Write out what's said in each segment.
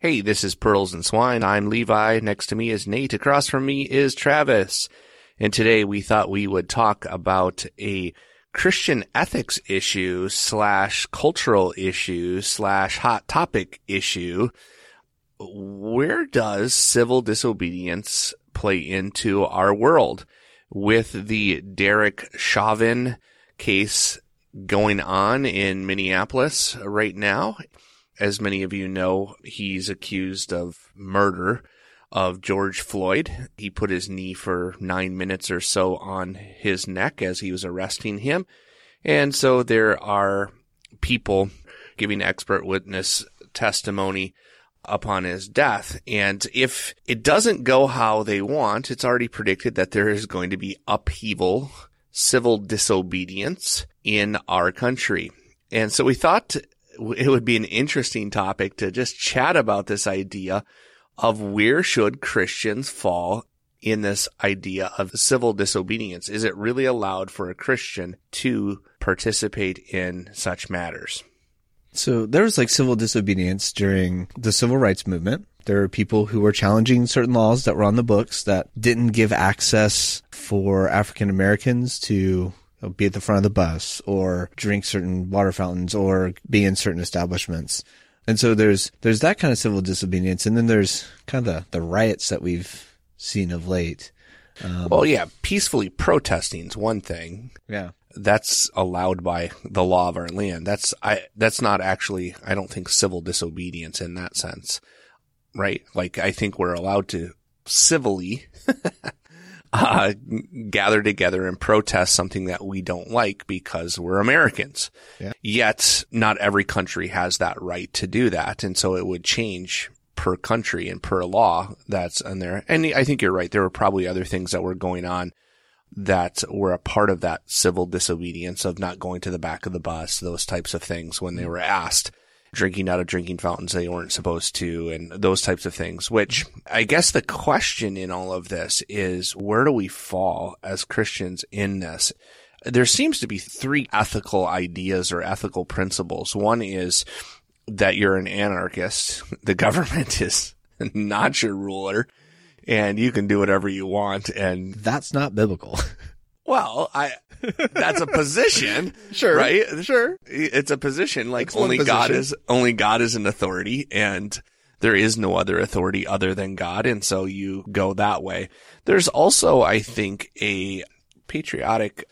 Hey, this is Pearls and Swine. I'm Levi. Next to me is Nate. Across from me is Travis. And today we thought we would talk about a Christian ethics issue / cultural issue / hot topic issue. Where does civil disobedience play into our world? With the Derek Chauvin case going on in Minneapolis right now, as many of you know, he's accused of murder of George Floyd. He put his knee for 9 minutes or so on his neck as he was arresting him. And so there are people giving expert witness testimony upon his death. And if it doesn't go how they want, it's already predicted that there is going to be upheaval, civil disobedience in our country. And so we thought it would be an interesting topic to just chat about this idea of where should Christians fall in this idea of civil disobedience. Is it really allowed for a Christian to participate in such matters? So there was civil disobedience during the civil rights movement. There were people who were challenging certain laws that were on the books that didn't give access for African Americans to be at the front of the bus or drink certain water fountains or be in certain establishments. And so there's that kind of civil disobedience. And then there's kind of the riots that we've seen of late. Peacefully protesting is one thing. Yeah. That's allowed by the law of our land. That's not actually, I don't think, civil disobedience in that sense, right? I think we're allowed to civilly gather together and protest something that we don't like because we're Americans. Yeah. Yet not every country has that right to do that. And so it would change per country and per law that's in there. And I think you're right. There were probably other things that were going on that were a part of that civil disobedience of not going to the back of the bus, those types of things when they were asked, drinking out of drinking fountains they weren't supposed to, and those types of things, which I guess the question in all of this is, where do we fall as Christians in this? There seems to be 3 ethical ideas or ethical principles. One is that you're an anarchist. The government is not your ruler and you can do whatever you want. And that's not biblical. Well, that's a position. Sure. Right? Sure. It's a position That's only God is an authority and there is no other authority other than God. And so you go that way. There's also, I think, a patriotic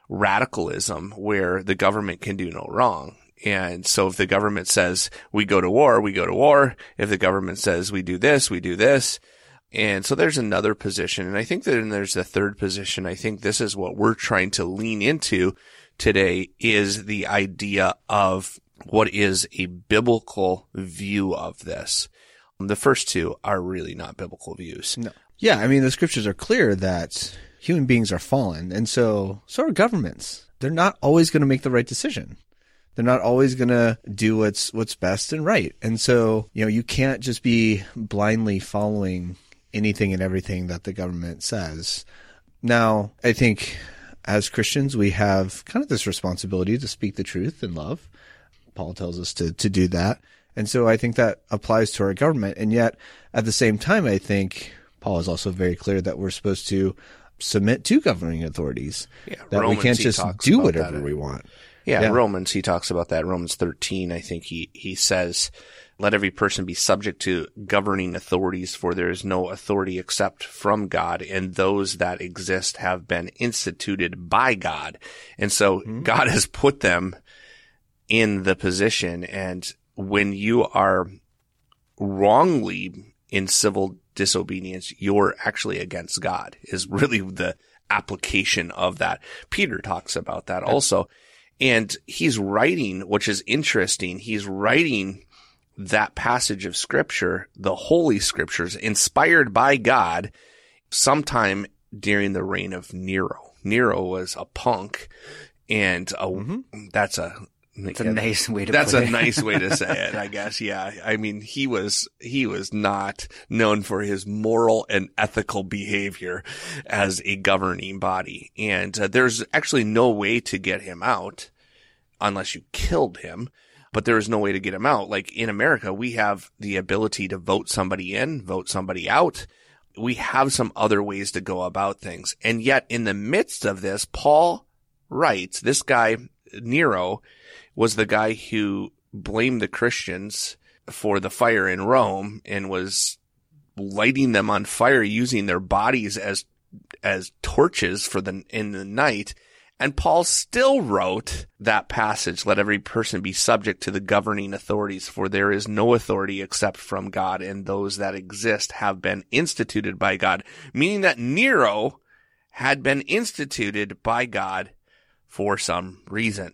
radicalism where the government can do no wrong. And so if the government says we go to war, we go to war. If the government says we do this, we do this. And so there's another position. And I think that then there's the third position. I think this is what we're trying to lean into today, is the idea of what is a biblical view of this. The first two are really not biblical views. No. Yeah. I mean, the scriptures are clear that human beings are fallen. And so are governments. They're not always going to make the right decision. They're not always going to do what's best and right. And so, you can't just be blindly following anything and everything that the government says. Now, I think as Christians, we have kind of this responsibility to speak the truth in love. Paul tells us to do that. And so I think that applies to our government. And yet, at the same time, I think Paul is also very clear that we're supposed to submit to governing authorities. Yeah, that Romans, we can't just do whatever we want. Yeah, Romans, he talks about that. Romans 13, I think he says, let every person be subject to governing authorities, for there is no authority except from God, and those that exist have been instituted by God. And so God has put them in the position. And when you are wrongly in civil disobedience, you're actually against God, is really the application of that. Peter talks about that also. And he's writing, which is interesting, he's writing that passage of scripture, the Holy Scriptures, inspired by God, sometime during the reign of Nero. Nero was a punk, and that's a nice way to That's a nice way to say it, I guess. Yeah. I mean, he was not known for his moral and ethical behavior as a governing body. And there's actually no way to get him out unless you killed him. but there is no way to get them out. Like in America, we have the ability to vote somebody in, vote somebody out. We have some other ways to go about things. And yet in the midst of this, Paul writes, this guy, Nero, was the guy who blamed the Christians for the fire in Rome and was lighting them on fire using their bodies as torches in the night. And Paul still wrote that passage, let every person be subject to the governing authorities, for there is no authority except from God, and those that exist have been instituted by God. Meaning that Nero had been instituted by God for some reason.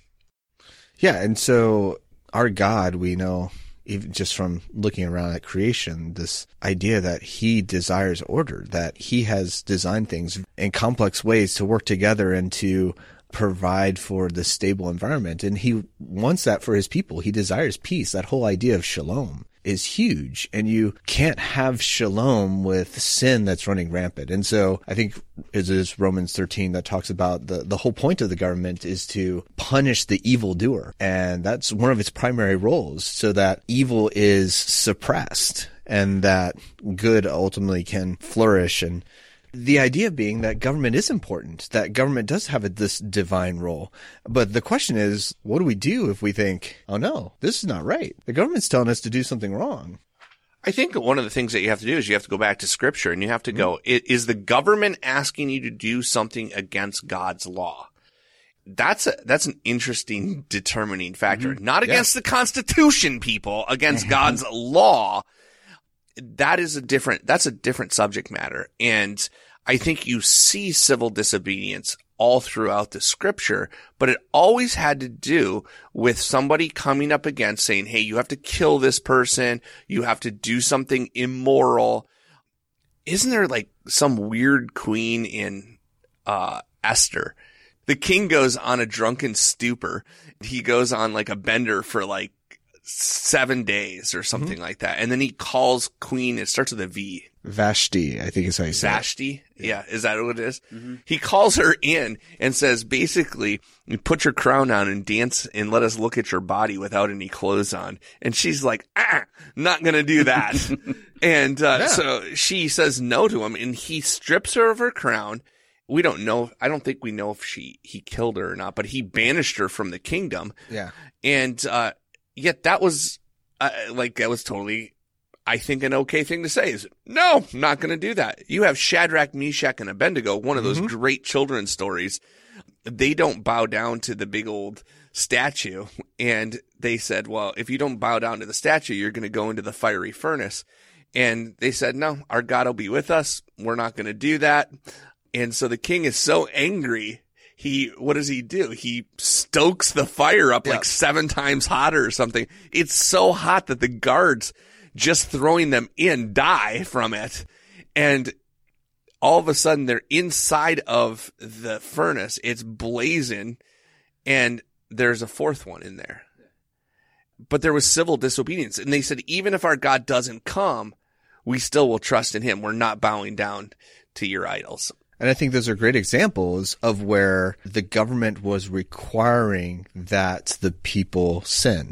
Yeah, and so our God, we know, even just from looking around at creation, this idea that he desires order, that he has designed things in complex ways to work together and to provide for the stable environment. And he wants that for his people. He desires peace. That whole idea of shalom is huge. And you can't have shalom with sin that's running rampant. And so I think it is Romans 13 that talks about the whole point of the government is to punish the evildoer. And that's one of its primary roles, so that evil is suppressed and that good ultimately can flourish. And the idea being that government is important, that government does have this divine role. But the question is, what do we do if we think, oh no, this is not right? The government's telling us to do something wrong. I think one of the things that you have to do is you have to go back to scripture and you have to go, is the government asking you to do something against God's law? That's an interesting determining factor. Not against the Constitution, people, against God's law. That's a different subject matter. And I think you see civil disobedience all throughout the scripture, but it always had to do with somebody coming up against saying, hey, you have to kill this person. You have to do something immoral. Isn't there like some weird queen in, Esther? The king goes on a drunken stupor. He goes on like a bender for like 7 days or something like that. And then he calls queen, it starts with a V. Vashti, I think is how you say it. Vashti? Yeah. Is that what it is? He calls her in and says, basically, put your crown on and dance and let us look at your body without any clothes on. And she's like, not gonna do that. And, so she says no to him and he strips her of her crown. We don't know. I don't think we know if he killed her or not, but he banished her from the kingdom. Yeah. And, yet that was, that was totally, I think, an okay thing to say is, no, I'm not going to do that. You have Shadrach, Meshach, and Abednego, one of those great children's stories. They don't bow down to the big old statue. And they said, well, if you don't bow down to the statue, you're going to go into the fiery furnace. And they said, no, our God will be with us. We're not going to do that. And so the king is so angry. What does he do? He stokes the fire up like 7 times hotter or something. It's so hot that the guards just throwing them in die from it. And all of a sudden they're inside of the furnace. It's blazing and there's a 4th one in there. But there was civil disobedience. And they said, even if our God doesn't come, we still will trust in him. We're not bowing down to your idols. And I think those are great examples of where the government was requiring that the people sin.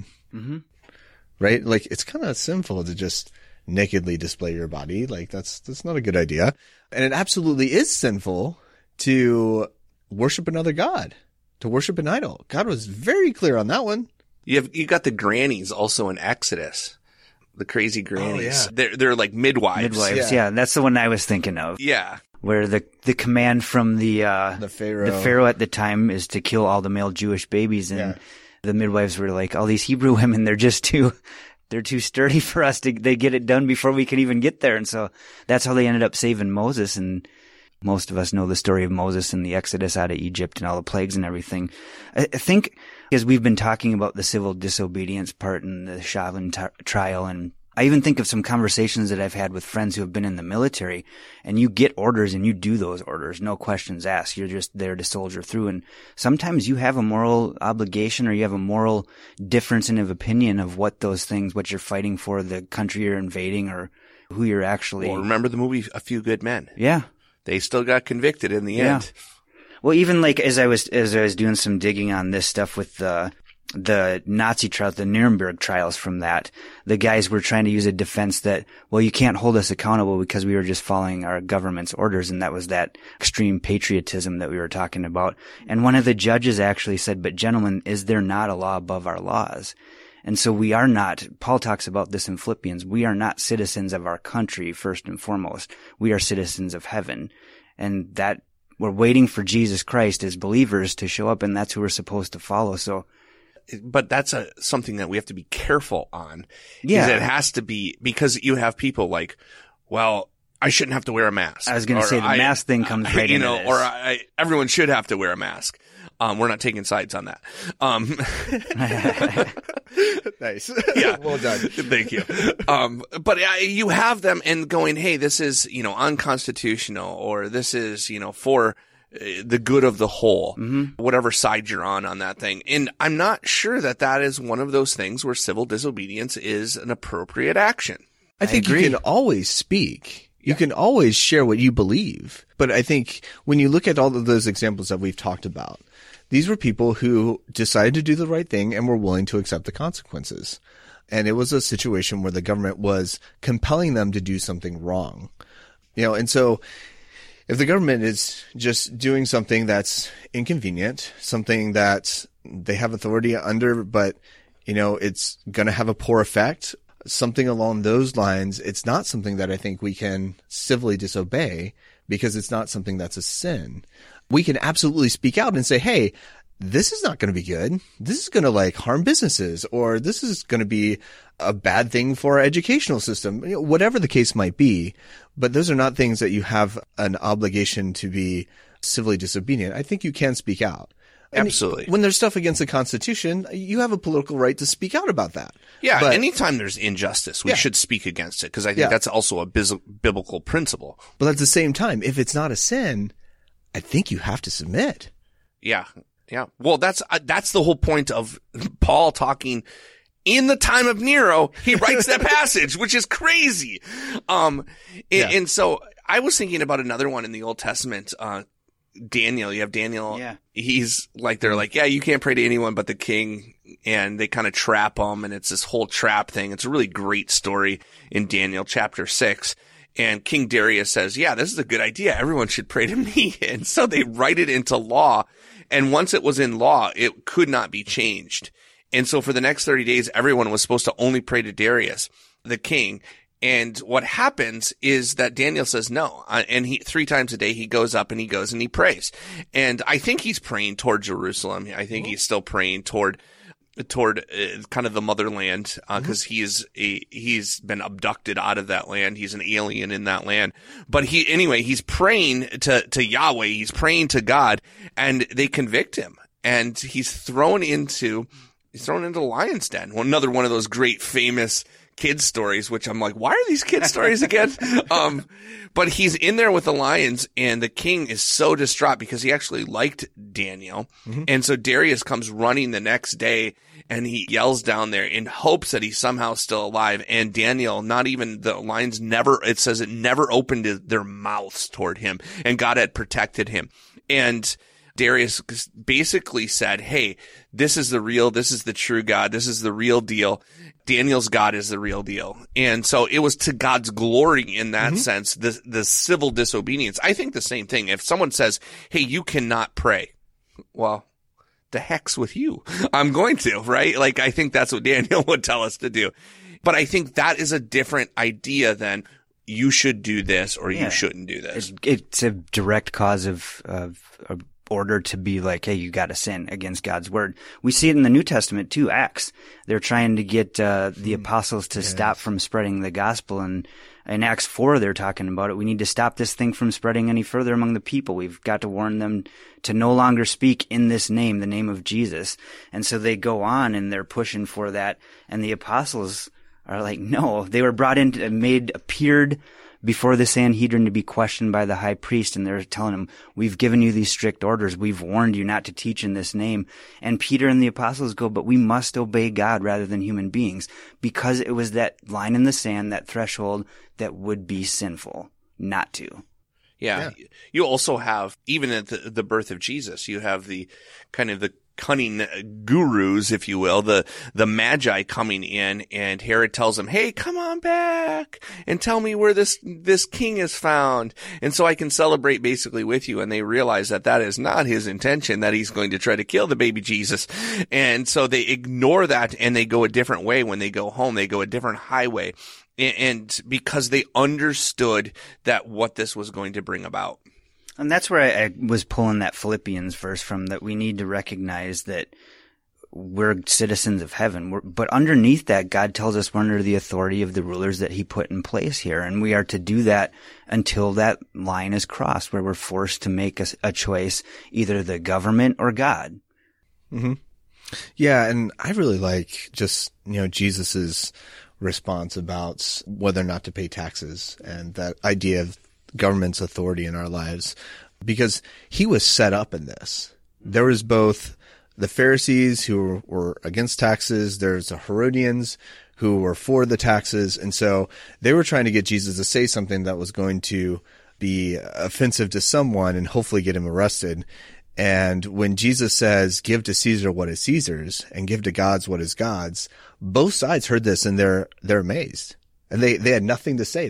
Right? Like, it's kind of sinful to just nakedly display your body. Like, that's not a good idea. And it absolutely is sinful to worship another god, to worship an idol. God was very clear on that one. You got the grannies also in Exodus. The crazy grannies. Oh, yeah. They're like midwives. Yeah. That's the one I was thinking of. Yeah. Where the command from the Pharaoh at the time is to kill all the male Jewish babies, and the midwives were like, all these Hebrew women, they're too sturdy for us they get it done before we can even get there. And so that's how they ended up saving Moses. And most of us know the story of Moses and the Exodus out of Egypt and all the plagues and everything. I think, as we've been talking about the civil disobedience part and the Chauvin trial, and I even think of some conversations that I've had with friends who have been in the military, and you get orders and you do those orders, no questions asked. You're just there to soldier through. And sometimes you have a moral obligation or you have a moral difference of opinion of what those things, what you're fighting for, the country you're invading, or who you're actually. Well, remember the movie A Few Good Men? Yeah. They still got convicted in the end. Well, even like as I was doing some digging on this stuff with the Nazi trials, the Nuremberg trials from that, the guys were trying to use a defense that, well, you can't hold us accountable because we were just following our government's orders. And that was that extreme patriotism that we were talking about. And one of the judges actually said, but gentlemen, is there not a law above our laws? And so we are not, Paul talks about this in Philippians, we are not citizens of our country first and foremost. We are citizens of heaven. And that we're waiting for Jesus Christ as believers to show up, and that's who we're supposed to follow. But that's something that we have to be careful on. Yeah. It has to be, because you have people like, well, I shouldn't have to wear a mask. I was going to say the mask thing comes right into this. Or everyone should have to wear a mask. We're not taking sides on that. Nice. Yeah. Well done. Thank you. But you have them and going, hey, this is, unconstitutional, or this is, for the good of the whole, whatever side you're on that thing. And I'm not sure that is one of those things where civil disobedience is an appropriate action. I think you can always speak. You can always share what you believe. But I think when you look at all of those examples that we've talked about, these were people who decided to do the right thing and were willing to accept the consequences. And it was a situation where the government was compelling them to do something wrong. And so if the government is just doing something that's inconvenient, something that they have authority under, but, it's going to have a poor effect, something along those lines, it's not something that I think we can civilly disobey, because it's not something that's a sin. We can absolutely speak out and say, hey, this is not going to be good. This is going to harm businesses, or this is going to be a bad thing for our educational system, whatever the case might be. But those are not things that you have an obligation to be civilly disobedient. I think you can speak out. Absolutely. When there's stuff against the Constitution, you have a political right to speak out about that. Yeah. But anytime there's injustice, we should speak against it, because I think that's also a biblical principle. But at the same time, if it's not a sin, I think you have to submit. Yeah. Yeah. Well, that's the whole point of Paul talking in the time of Nero. He writes that passage, which is crazy. And so I was thinking about another one in the Old Testament, Daniel. You have Daniel. Yeah. He's they're like, yeah, you can't pray to anyone but the king. And they kind of trap him, and it's this whole trap thing. It's a really great story in Daniel chapter 6. And King Darius says, yeah, this is a good idea. Everyone should pray to me. And so they write it into law. And once it was in law, it could not be changed. And so for the next 30 days, everyone was supposed to only pray to Darius, the king. And what happens is that Daniel says no. And 3 times a day, he goes up and he goes and he prays. And I think he's praying toward Jerusalem. I think he's still praying toward kind of the motherland, because he's been abducted out of that land. He's an alien in that land. But he's praying to Yahweh. He's praying to God, and they convict him, and he's thrown into the lion's den. Another one of those great famous kids stories, which I'm like, why are these kids stories again? But he's in there with the lions, and the king is so distraught because he actually liked Daniel. And so Darius comes running the next day, and he yells down there in hopes that he's somehow still alive. And Daniel, the lions it says it never opened their mouths toward him, and God had protected him. And Darius basically said, hey, this is the true God. This is the real deal. Daniel's God is the real deal. And so it was to God's glory in that sense, the civil disobedience. I think the same thing. If someone says, hey, you cannot pray, well, the heck's with you. I'm going to, right? I think that's what Daniel would tell us to do. But I think that is a different idea than you should do this or you shouldn't do this. It's a direct cause of order to be like, hey, you got to sin against God's word. We see it in the New Testament too, Acts. They're trying to get the apostles to stop from spreading the gospel. And in Acts 4, they're talking about it. We need to stop this thing from spreading any further among the people. We've got to warn them to no longer speak in this name, the name of Jesus. And so they go on and they're pushing for that. And the apostles are like, no, they were brought in, appeared before the Sanhedrin to be questioned by the high priest, and they're telling him, we've given you these strict orders. We've warned you not to teach in this name. And Peter and the apostles go, but we must obey God rather than human beings, because it was that line in the sand, that threshold that would be sinful not to. Yeah. You also have, even at the birth of Jesus, you have the kind of the cunning gurus, if you will, the magi coming in, and Herod tells them, hey, come on back and tell me where this king is found. And so I can celebrate basically with you. And they realize that that is not his intention, that he's going to try to kill the baby Jesus. And so they ignore that and they go a different way. When they go home, they go a different highway. And because they understood that what this was going to bring about. And that's where I was pulling that Philippians verse from, that we need to recognize that we're citizens of heaven. But underneath that, God tells us we're under the authority of the rulers that he put in place here. And we are to do that until that line is crossed, where we're forced to make a choice, either the government or God. Mm-hmm. Yeah. And I really like just, Jesus's response about whether or not to pay taxes, and that idea of government's authority in our lives, because he was set up in this. There was both the Pharisees who were against taxes. There's the Herodians who were for the taxes. And so they were trying to get Jesus to say something that was going to be offensive to someone and hopefully get him arrested. And when Jesus says, give to Caesar what is Caesar's and give to God's what is God's, both sides heard this and they're amazed. And they had nothing to say.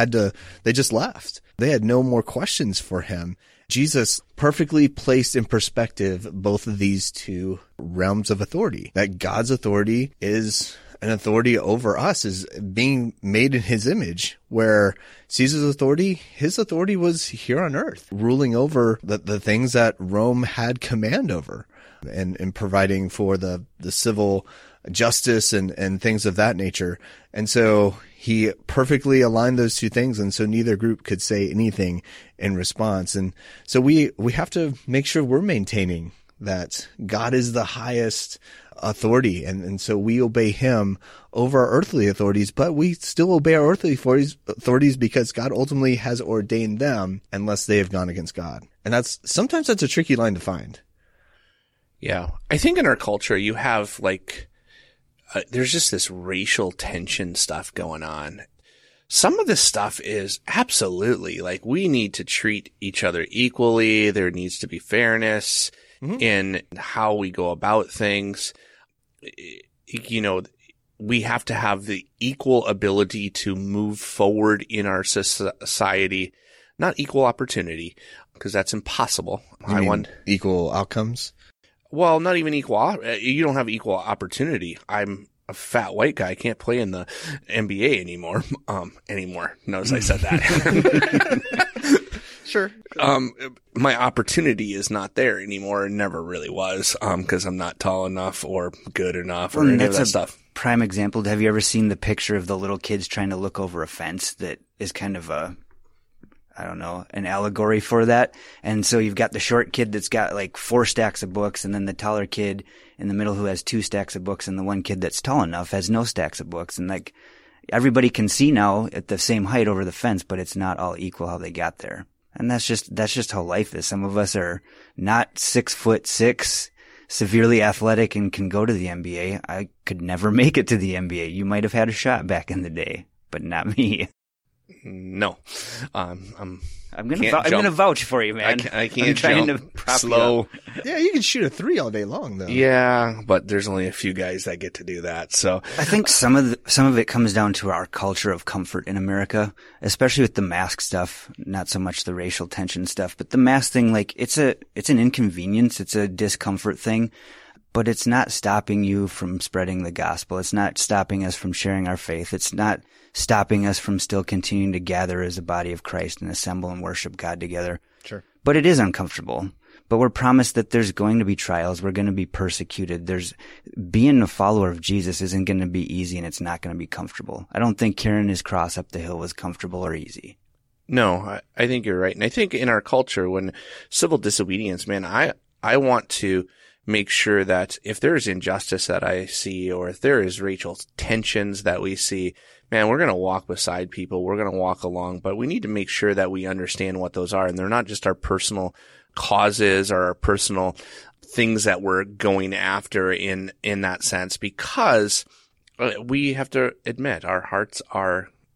They just left. They had no more questions for him. Jesus perfectly placed in perspective both of these two realms of authority. That God's authority is an authority over us, is being made in his image, where Caesar's authority, his authority was here on earth, ruling over the things that Rome had command over, and providing for the civil justice and things of that nature. And so he perfectly aligned those two things. And so neither group could say anything in response. And so we have to make sure we're maintaining that God is the highest authority. And so we obey him over our earthly authorities, but we still obey our earthly authorities because God ultimately has ordained them, unless they have gone against God. And sometimes that's a tricky line to find. Yeah. I think in our culture, you have there's just this racial tension stuff going on. Some of this stuff is absolutely we need to treat each other equally. There needs to be fairness in how we go about things. We have to have the equal ability to move forward in our society, not equal opportunity, because that's impossible. Equal outcomes? Well, not even equal. You don't have equal opportunity. I'm a fat white guy. I can't play in the NBA anymore. Notice I said that. Sure. My opportunity is not there anymore, and never really was, because I'm not tall enough or good enough or any of that stuff. Prime example. Have you ever seen the picture of the little kids trying to look over a fence that is kind of an allegory for that? And so you've got the short kid that's got 4 stacks of books, and then the taller kid in the middle who has 2 stacks of books, and the one kid that's tall enough has no stacks of books. And everybody can see now at the same height over the fence, but it's not all equal how they got there. And that's just how life is. Some of us are not 6'6", severely athletic, and can go to the NBA. I could never make it to the NBA. You might have had a shot back in the day, but not me. No. I'm gonna vouch for you, man. I can't jump slow. Yeah, you can shoot a 3 all day long, though. Yeah, but there's only a few guys that get to do that. So I think some of it comes down to our culture of comfort in America, especially with the mask stuff. Not so much the racial tension stuff, but the mask thing. It's an inconvenience. It's a discomfort thing. But it's not stopping you from spreading the gospel. It's not stopping us from sharing our faith. It's not stopping us from still continuing to gather as a body of Christ and assemble and worship God together. Sure. But it is uncomfortable. But we're promised that there's going to be trials. We're going to be persecuted. Being a follower of Jesus isn't going to be easy, and it's not going to be comfortable. I don't think carrying his cross up the hill was comfortable or easy. No, I think you're right. And I think in our culture, when civil disobedience, man, I want to make sure that if there is injustice that I see, or if there is racial tensions that we see, man, we're going to walk beside people. We're going to walk along, but we need to make sure that we understand what those are. And they're not just our personal causes or our personal things that we're going after in that sense, because we have to admit our hearts are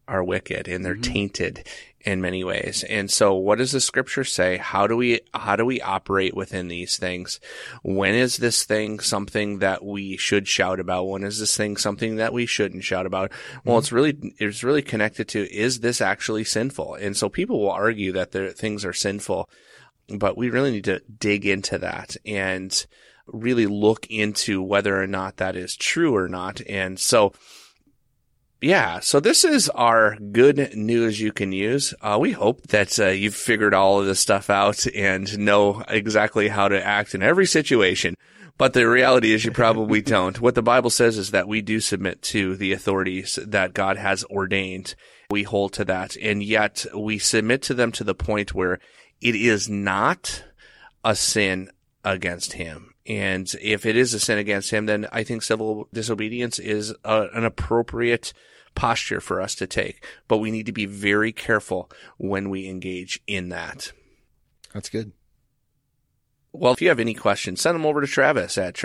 are wicked and they're tainted in many ways. And so what does the scripture say? How do we operate within these things? When is this thing something that we should shout about? When is this thing something that we shouldn't shout about? Well, it's really connected to, is this actually sinful? And so people will argue that things are sinful, but we really need to dig into that and really look into whether or not that is true or not. And so, yeah, so this is our good news you can use. We hope that you've figured all of this stuff out and know exactly how to act in every situation. But the reality is you probably don't. What the Bible says is that we do submit to the authorities that God has ordained. We hold to that. And yet we submit to them to the point where it is not a sin against him. And if it is a sin against him, then I think civil disobedience is an appropriate posture for us to take. But we need to be very careful when we engage in that. That's good. Well, if you have any questions, send them over to Travis at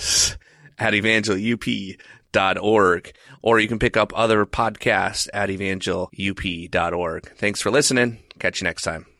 evangelup.org, or you can pick up other podcasts at evangelup.org. Thanks for listening. Catch you next time.